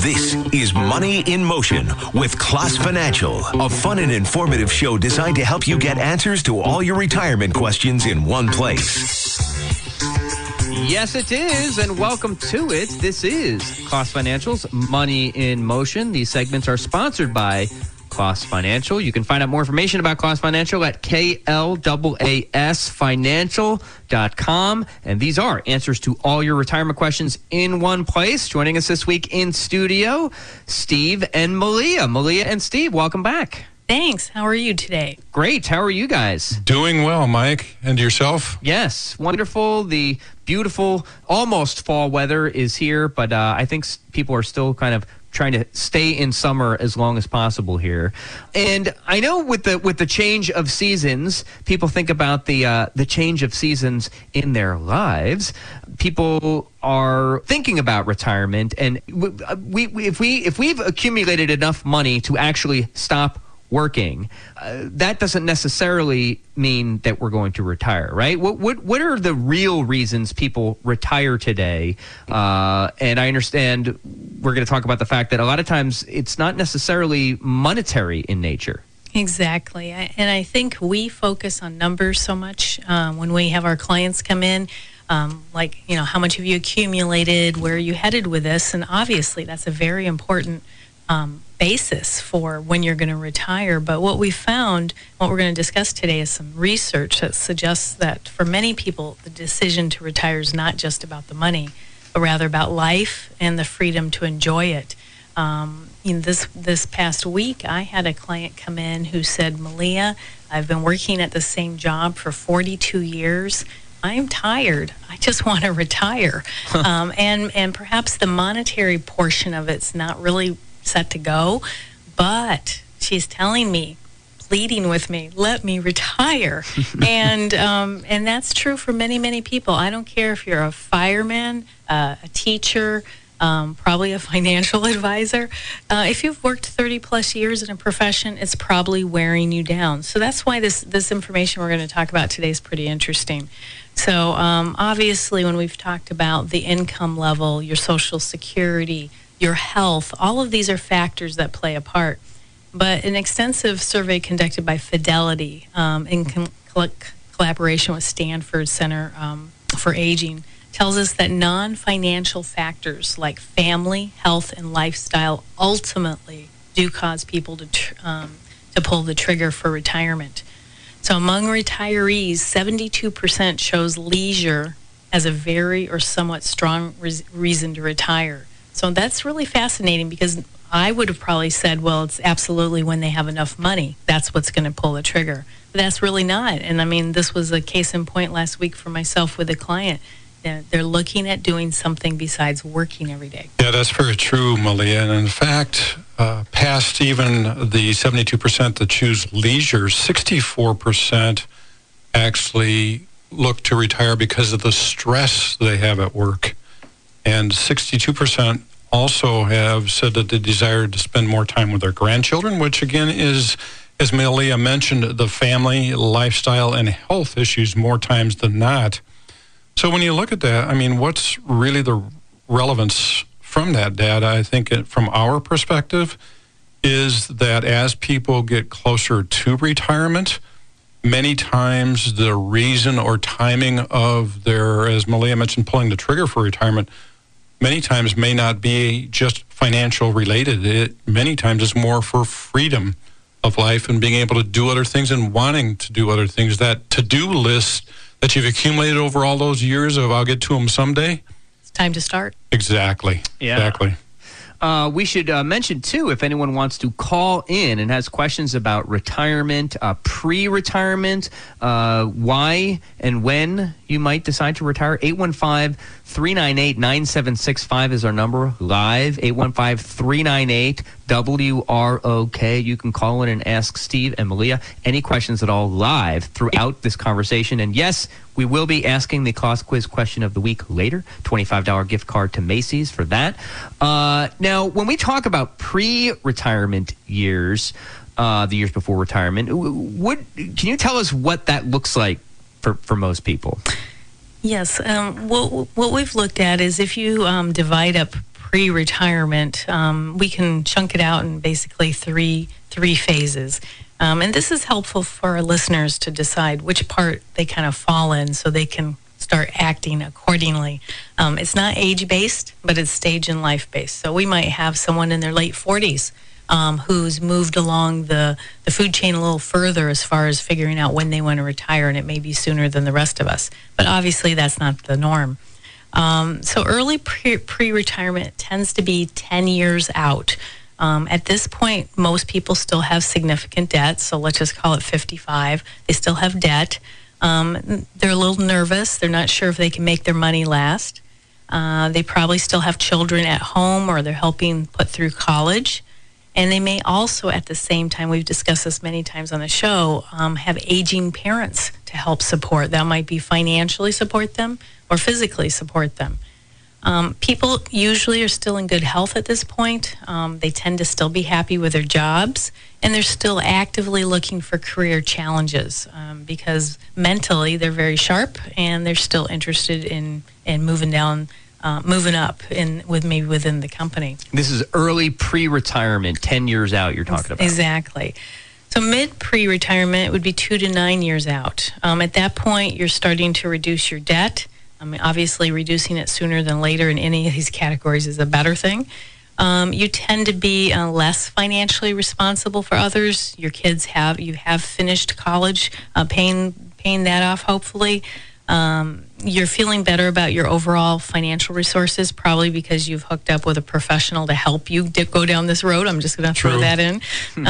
This is Money in Motion with Class Financial, a fun and informative show designed to help you get answers to all your retirement questions in one place. Yes, it is, and welcome to it. This is Class Financial's Money in Motion. These segments are sponsored by Class Financial. You can find out more information about Class Financial at KLASFinancial.com. And these are answers to all your retirement questions in one place. Joining us this week in studio, Steve and Malia. Malia and Steve, welcome back. Thanks. How are you today? Great. How are you guys? Doing well, Mike. And yourself? Yes. Wonderful. The beautiful, almost fall weather is here, but I think people are still kind of trying to stay in summer as long as possible here. And I know with the change of seasons, people think about the change of seasons in their lives. People are thinking about retirement, and if we've accumulated enough money to actually stop working, that doesn't necessarily mean that we're going to retire, right? What are the real reasons people retire today? And I understand we're going to talk about the fact that a lot of times it's not necessarily monetary in nature. Exactly. And I think we focus on numbers so much when we have our clients come in, like, how much have you accumulated? Where are you headed with this? And obviously that's a very important basis for when you're going to retire. But what we found, what we're going to discuss today, is some research that suggests that for many people, the decision to retire is not just about the money, but rather about life and the freedom to enjoy it. This past week, I had a client come in who said, Malia, I've been working at the same job for 42 years. I'm tired. I just want to retire. And perhaps the monetary portion of it's not really set to go, but she's telling me, pleading with me, let me retire. And that's true for many, many people. I don't care if you're a fireman, a teacher, probably a financial advisor. If you've worked 30 plus years in a profession, it's probably wearing you down. So that's why this information we're going to talk about today is pretty interesting. So obviously when we've talked about the income level, your Social Security, your health, all of these are factors that play a part. But an extensive survey conducted by Fidelity in collaboration with Stanford Center for Aging tells us that non-financial factors like family, health, and lifestyle ultimately do cause people to pull the trigger for retirement. So among retirees, 72% chose leisure as a very or somewhat strong reason to retire. So that's really fascinating, because I would have probably said, well, it's absolutely when they have enough money. That's what's going to pull the trigger. But that's really not. And I mean, this was a case in point last week for myself with a client. They're looking at doing something besides working every day. Yeah, that's very true, Malia. And in fact, past even the 72% that choose leisure, 64% actually look to retire because of the stress they have at work. And 62% also have said that they desire to spend more time with their grandchildren, which again is, as Malia mentioned, the family, lifestyle, and health issues more times than not. So when you look at that, I mean, what's really the relevance from that data, I think from our perspective, is that as people get closer to retirement, many times the reason or timing of their, as Malia mentioned, pulling the trigger for retirement, many times may not be just financial related. It many times is more for freedom of life and being able to do other things and wanting to do other things. That to-do list that you've accumulated over all those years of I'll get to them someday. It's time to start. Exactly. Yeah. Exactly. We should mention, too, if anyone wants to call in and has questions about retirement, pre-retirement, why and when you might decide to retire, 815-398-9765 is our number, live, 815-398-WROK. You can call in and ask Steve and Malia any questions at all live throughout this conversation. And yes, we will be asking the Class Quiz question of the week later. $25 gift card to Macy's for that. Now, when we talk about pre-retirement years, the years before retirement, can you tell us what that looks like for most people? Yes. What we've looked at is if you divide up pre-retirement, we can chunk it out in basically three phases. And this is helpful for our listeners to decide which part they kind of fall in so they can start acting accordingly. It's not age-based, but it's stage and life-based. So we might have someone in their late 40s who's moved along the food chain a little further as far as figuring out when they want to retire, and it may be sooner than the rest of us. But obviously that's not the norm. So early pre-retirement tends to be 10 years out. At this point, most people still have significant debt, so let's just call it 55. They still have debt. They're a little nervous. They're not sure if they can make their money last. They probably still have children at home, or they're helping put through college. And they may also, at the same time, we've discussed this many times on the show, have aging parents to help support. That might be financially support them or physically support them. People usually are still in good health at this point. They tend to still be happy with their jobs, and they're still actively looking for career challenges because mentally they're very sharp, and they're still interested in moving up maybe within the company. This is early pre-retirement, 10 years out you're talking about. Exactly. So mid pre-retirement would be 2 to 9 years out. At that point, you're starting to reduce your debt. I mean, obviously, reducing it sooner than later in any of these categories is a better thing. You tend to be less financially responsible for others. Your kids have finished college, paying that off, hopefully. You're feeling better about your overall financial resources, probably because you've hooked up with a professional to help you go down this road. I'm just going to throw that in.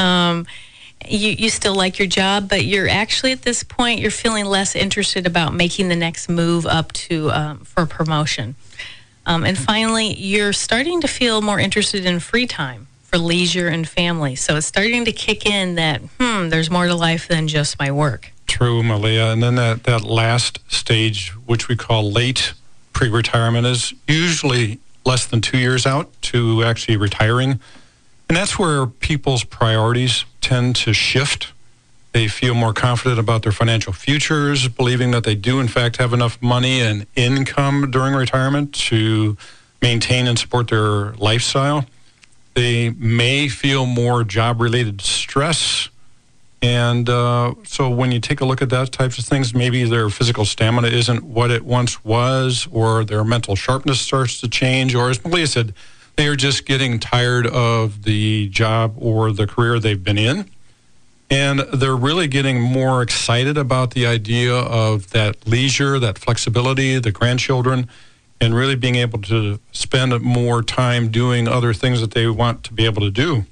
You still like your job, but you're actually at this point, you're feeling less interested about making the next move up to for a promotion. And finally, you're starting to feel more interested in free time for leisure and family. So it's starting to kick in that, there's more to life than just my work. True, Malia. And then that last stage, which we call late pre-retirement, is usually less than 2 years out to actually retiring. And that's where people's priorities tend to shift. They feel more confident about their financial futures, believing that they do, in fact, have enough money and income during retirement to maintain and support their lifestyle. They may feel more job-related stress. And so when you take a look at that types of things, maybe their physical stamina isn't what it once was, or their mental sharpness starts to change, or as Malia said, they are just getting tired of the job or the career they've been in. And they're really getting more excited about the idea of that leisure, that flexibility, the grandchildren, and really being able to spend more time doing other things that they want to be able to do.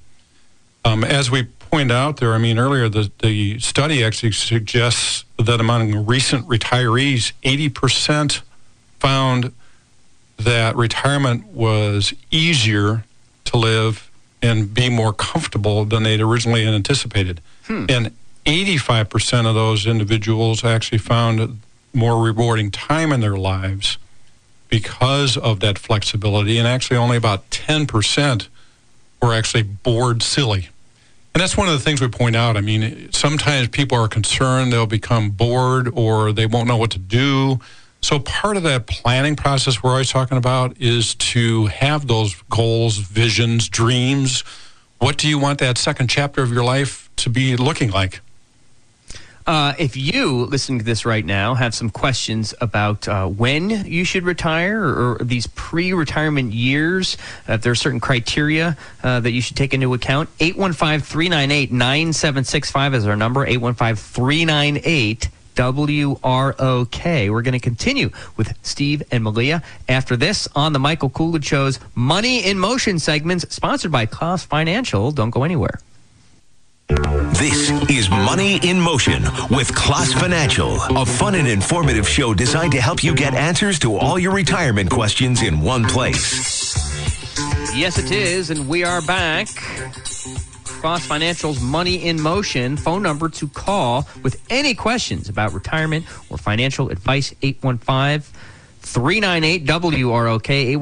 As we point out there, earlier, the study actually suggests that among recent retirees, 80% found that retirement was easier to live and be more comfortable than they'd originally anticipated. And 85% of those individuals actually found more rewarding time in their lives because of that flexibility, and actually only about 10% were actually bored silly. And that's one of the things we point out. Sometimes people are concerned they'll become bored or they won't know what to do. So part of that planning process we're always talking about is to have those goals, visions, dreams. What do you want that second chapter of your life to be looking like? If you, listening to this right now, have some questions about when you should retire or these pre-retirement years, if there are certain criteria that you should take into account, 815-398-9765 is our number, 815-398-WROK. We're going to continue with Steve and Malia after this on the Michael Coolidge Show's Money in Motion segments, sponsored by Klaus Financial. Don't go anywhere. This is Money in Motion with Klaus Financial, a fun and informative show designed to help you get answers to all your retirement questions in one place. Yes, it is, and we are back. Klaus Financial's Money in Motion. Phone number to call with any questions about retirement or financial advice, 815-398-WROK,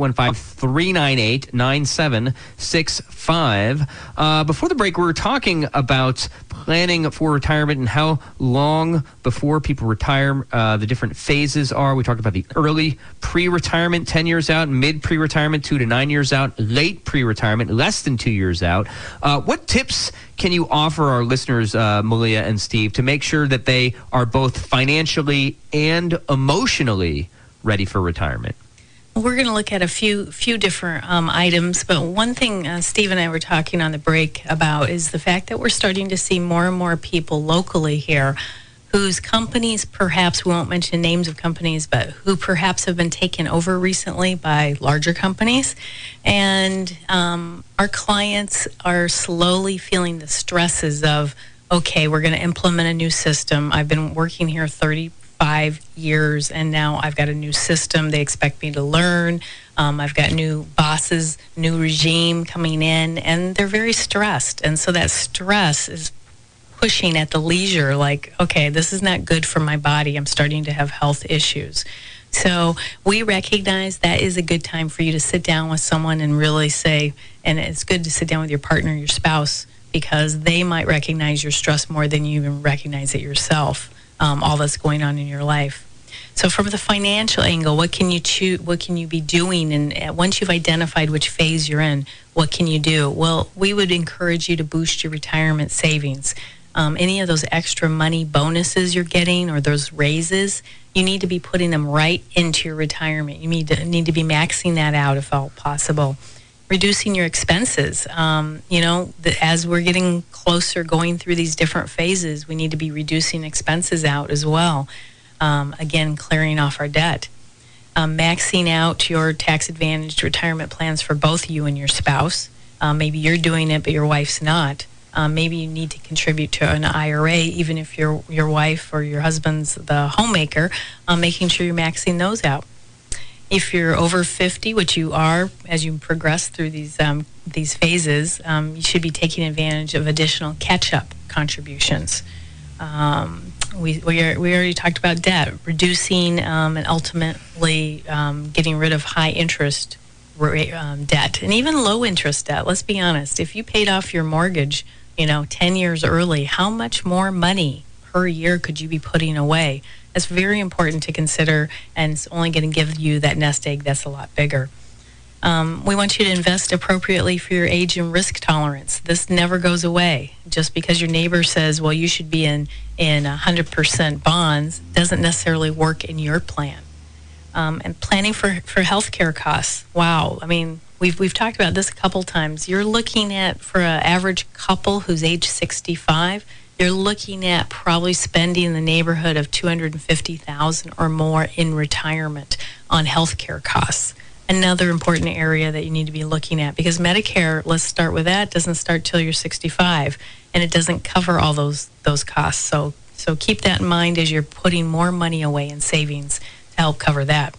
815-398-9765. Before the break, we were talking about planning for retirement and how long before people retire the different phases are. We talked about the early pre-retirement, 10 years out, mid pre-retirement, 2 to 9 years out, late pre-retirement, less than 2 years out. What tips can you offer our listeners, Malia and Steve, to make sure that they are both financially and emotionally ready for retirement? We're going to look at a few different items, but one thing Steve and I were talking on the break about is the fact that we're starting to see more and more people locally here whose companies, perhaps we won't mention names of companies, but who perhaps have been taken over recently by larger companies. And our clients are slowly feeling the stresses of, okay, we're going to implement a new system. I've been working here 35 years, and now I've got a new system. They expect me to learn. I've got new bosses, new regime coming in, and they're very stressed. And so that stress is pushing at the leisure, like, okay, this is not good for my body. I'm starting to have health issues. So we recognize that is a good time for you to sit down with someone and really say, and it's good to sit down with your partner, your spouse, because they might recognize your stress more than you even recognize it yourself. All that's going on in your life. So from the financial angle, what can you choose? What can you be doing? And once you've identified which phase you're in, what can you do? Well, we would encourage you to boost your retirement savings. Any of those extra money bonuses you're getting or those raises, you need to be putting them right into your retirement. You need to be maxing that out if all possible. Reducing your expenses. As we're getting closer going through these different phases, we need to be reducing expenses out as well. Again, clearing off our debt. Maxing out your tax-advantaged retirement plans for both you and your spouse. Maybe you're doing it, but your wife's not. Maybe you need to contribute to an IRA, even if your wife or your husband's the homemaker, making sure you're maxing those out. If you're over 50, which you are as you progress through these phases, you should be taking advantage of additional catch-up contributions. We already talked about debt, reducing and ultimately getting rid of high-interest debt and even low-interest debt. Let's be honest. If you paid off your mortgage, 10 years early, how much more money per year could you be putting away? That's very important to consider, and it's only going to give you that nest egg that's a lot bigger. We want you to invest appropriately for your age and risk tolerance. This never goes away. Just because your neighbor says, well, you should be in 100% bonds, doesn't necessarily work in your plan. And planning for healthcare costs. Wow. I mean, we've talked about this a couple times. You're looking at, for an average couple who's age 65, you're looking at probably spending in the neighborhood of $250,000 or more in retirement on healthcare costs. Another important area that you need to be looking at, because Medicare, let's start with that, doesn't start till you're 65, and it doesn't cover all those costs. So keep that in mind as you're putting more money away in savings to help cover that.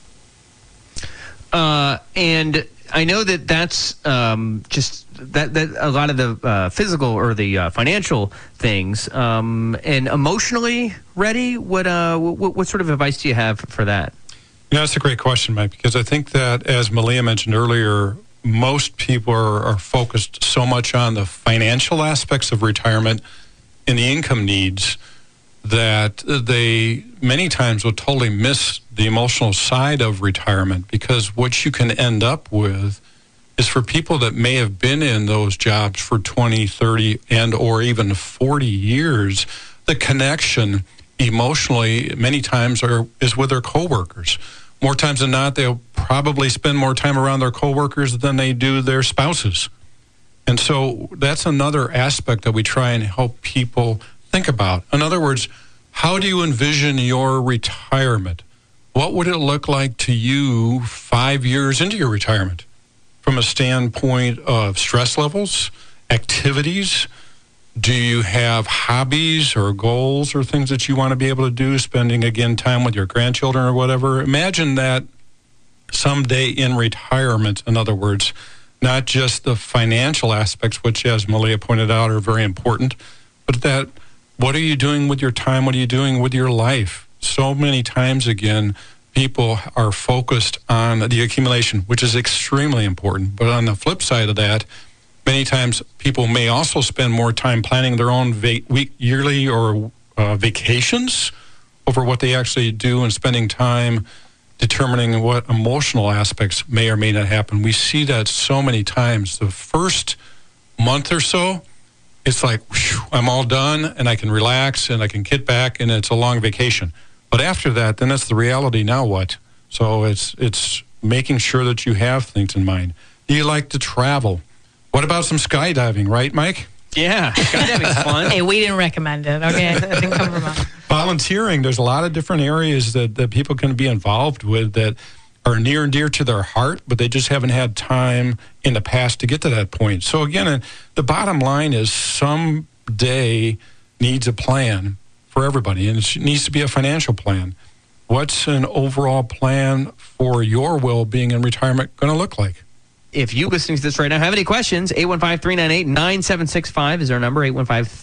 And I know that's just that a lot of the physical or the financial things, and emotionally ready. What sort of advice do you have for that? That's a great question, Mike, because I think that, as Malia mentioned earlier, most people are focused so much on the financial aspects of retirement and the income needs that they many times will totally miss the emotional side of retirement, because what you can end up with is, for people that may have been in those jobs for 20, 30, and or even 40 years, the connection emotionally many times is with their coworkers. More times than not, they'll probably spend more time around their coworkers than they do their spouses. And so that's another aspect that we try and help people think about. In other words, how do you envision your retirement? What would it look like to you 5 years into your retirement, from a standpoint of stress levels, activities? Do you have hobbies or goals or things that you want to be able to do, spending, again, time with your grandchildren or whatever? Imagine that someday in retirement, in other words, not just the financial aspects, which, as Malia pointed out, are very important, but that what are you doing with your time? What are you doing with your life? So many times, again, people are focused on the accumulation, which is extremely important. But on the flip side of that, many times people may also spend more time planning their own yearly or vacations over what they actually do and spending time determining what emotional aspects may or may not happen. We see that so many times. The first month or so, it's like, whew, I'm all done and I can relax and I can get back and it's a long vacation. But after that, then it's the reality. Now what? So it's making sure that you have things in mind. Do you like to travel? What about some skydiving, right, Mike? Yeah, skydiving's fun. Hey, we didn't recommend it, okay? It didn't come from us. Volunteering, there's a lot of different areas that people can be involved with that are near and dear to their heart, but they just haven't had time in the past to get to that point. So again, the bottom line is someday needs a plan for everybody, and it needs to be a financial plan. What's an overall plan for your well-being in retirement going to look like? If you listening to this right now have any questions, 815-398-9765 is our number,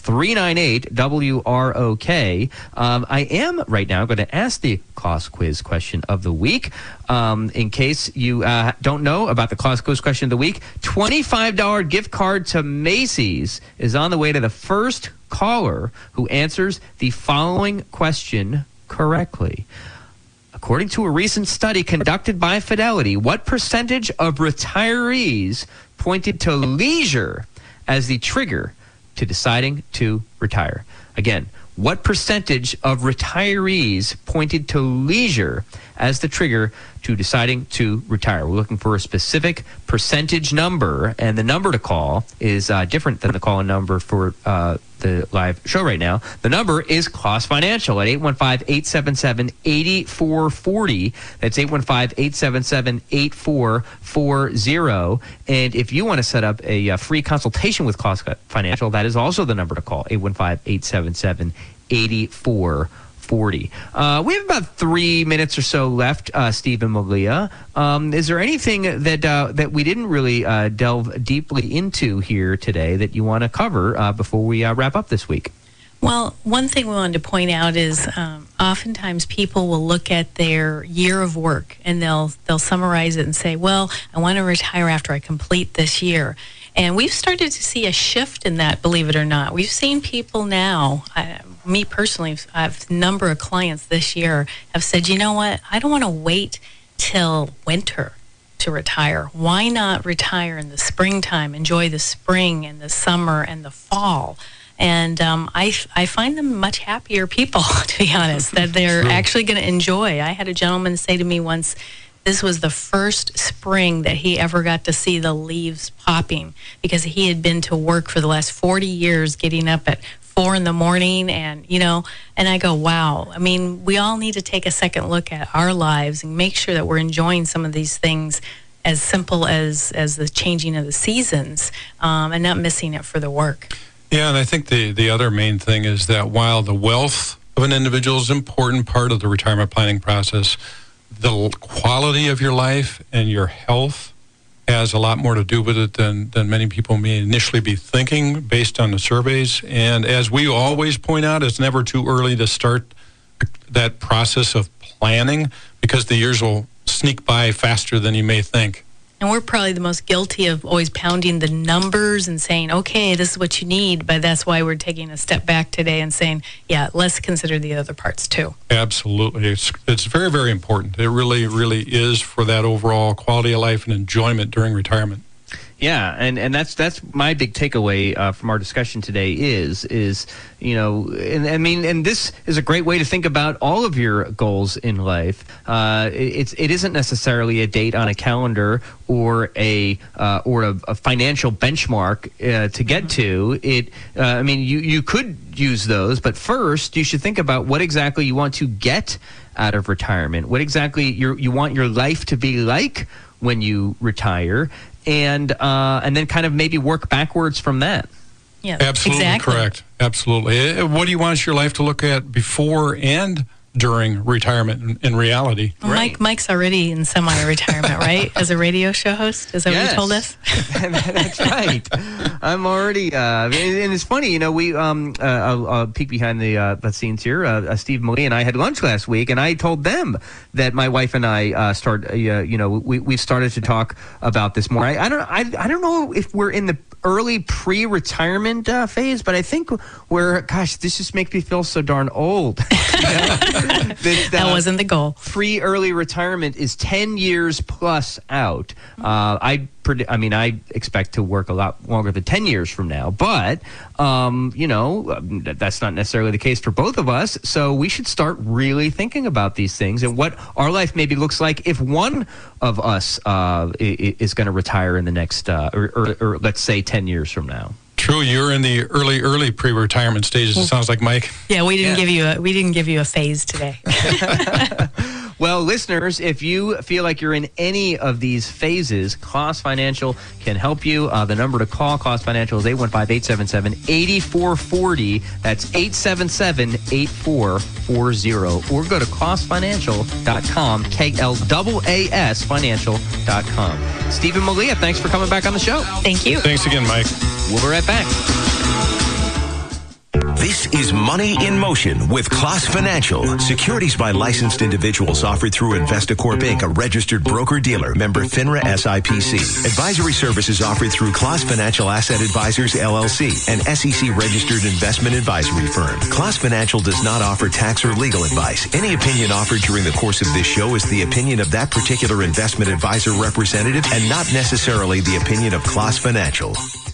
815-398-WROK. I am right now going to ask the Kloss Quiz question of the week. In case you don't know about the Kloss Quiz question of the week, $25 gift card to Macy's is on the way to the first caller who answers the following question correctly. According to a recent study conducted by Fidelity, what percentage of retirees pointed to leisure as the trigger to deciding to retire? Again, what percentage of retirees pointed to leisure as the trigger to deciding to retire? We're looking for a specific percentage number, and the number to call is different than the call-in number for the live show right now. The number is Kloss Financial at 815-877-8440. That's 815-877-8440. And if you want to set up a free consultation with Kloss Financial, that is also the number to call, 815-877-8440. We have about 3 minutes or so left, Steve and Malia. Is there anything that we didn't really delve deeply into here today that you want to cover before we wrap up this week? Well, one thing we wanted to point out is oftentimes people will look at their year of work and they'll summarize it and say, well, I want to retire after I complete this year. And we've started to see a shift in that, believe it or not. We've seen people now, me personally, I have a number of clients this year have said, you know what, I don't want to wait till winter to retire. Why not retire in the springtime, enjoy the spring and the summer and the fall? And I find them much happier people, to be honest, that they're actually going to enjoy. I had a gentleman say to me once, this was the first spring that he ever got to see the leaves popping because he had been to work for the last 40 years getting up at 4 in the morning and I go, wow. I mean, we all need to take a second look at our lives and make sure that we're enjoying some of these things as simple as the changing of the seasons and not missing it for the work. Yeah, and I think the other main thing is that while the wealth of an individual is an important part of the retirement planning process, the quality of your life and your health has a lot more to do with it than many people may initially be thinking based on the surveys. And as we always point out, it's never too early to start that process of planning because the years will sneak by faster than you may think. And we're probably the most guilty of always pounding the numbers and saying, okay, this is what you need. But that's why we're taking a step back today and saying, yeah, let's consider the other parts too. Absolutely. It's very, very important. It really, really is for that overall quality of life and enjoyment during retirement. Yeah, and that's my big takeaway from our discussion today is and this is a great way to think about all of your goals in life. It isn't necessarily a date on a calendar or a financial benchmark to get to it. You could use those, but first you should think about what exactly you want to get out of retirement. What exactly you want your life to be like when you retire. And then kind of maybe work backwards from that. Yeah, absolutely exactly. Correct. Absolutely. What do you want your life to look at before and during retirement in reality. Well, Right. Mike's already in semi-retirement, right? As a radio show host, is that what you told us? That's right. I'm already, and it's funny, we I'll peek behind the scenes here. Steve Malia and I had lunch last week, and I told them that my wife and I we've started to talk about this more. I don't know if we're in the early pre-retirement phase, but I think this just makes me feel so darn old. That wasn't the goal. Pre-early retirement is 10 years plus out. I expect to work a lot longer than 10 years from now, but that's not necessarily the case for both of us. So we should start really thinking about these things and what our life maybe looks like if one of us is going to retire in the next, or let's say 10 years from now. True, you're in the early pre-retirement stages. It sounds like, Mike. Yeah, we didn't give you a phase today. Well, listeners, if you feel like you're in any of these phases, Kloss Financial can help you. The number to call Kloss Financial is 815-877-8440. That's 877-8440. Or go to KlossFinancial.com, KLAAS Financial.com. Stephen Malia, thanks for coming back on the show. Thank you. Thanks again, Mike. We'll be right back. This is Money in Motion with Kloss Financial. Securities by licensed individuals offered through Investacorp Inc., a registered broker-dealer, member FINRA SIPC. Advisory services offered through Kloss Financial Asset Advisors, LLC, an SEC-registered investment advisory firm. Kloss Financial does not offer tax or legal advice. Any opinion offered during the course of this show is the opinion of that particular investment advisor representative and not necessarily the opinion of Kloss Financial.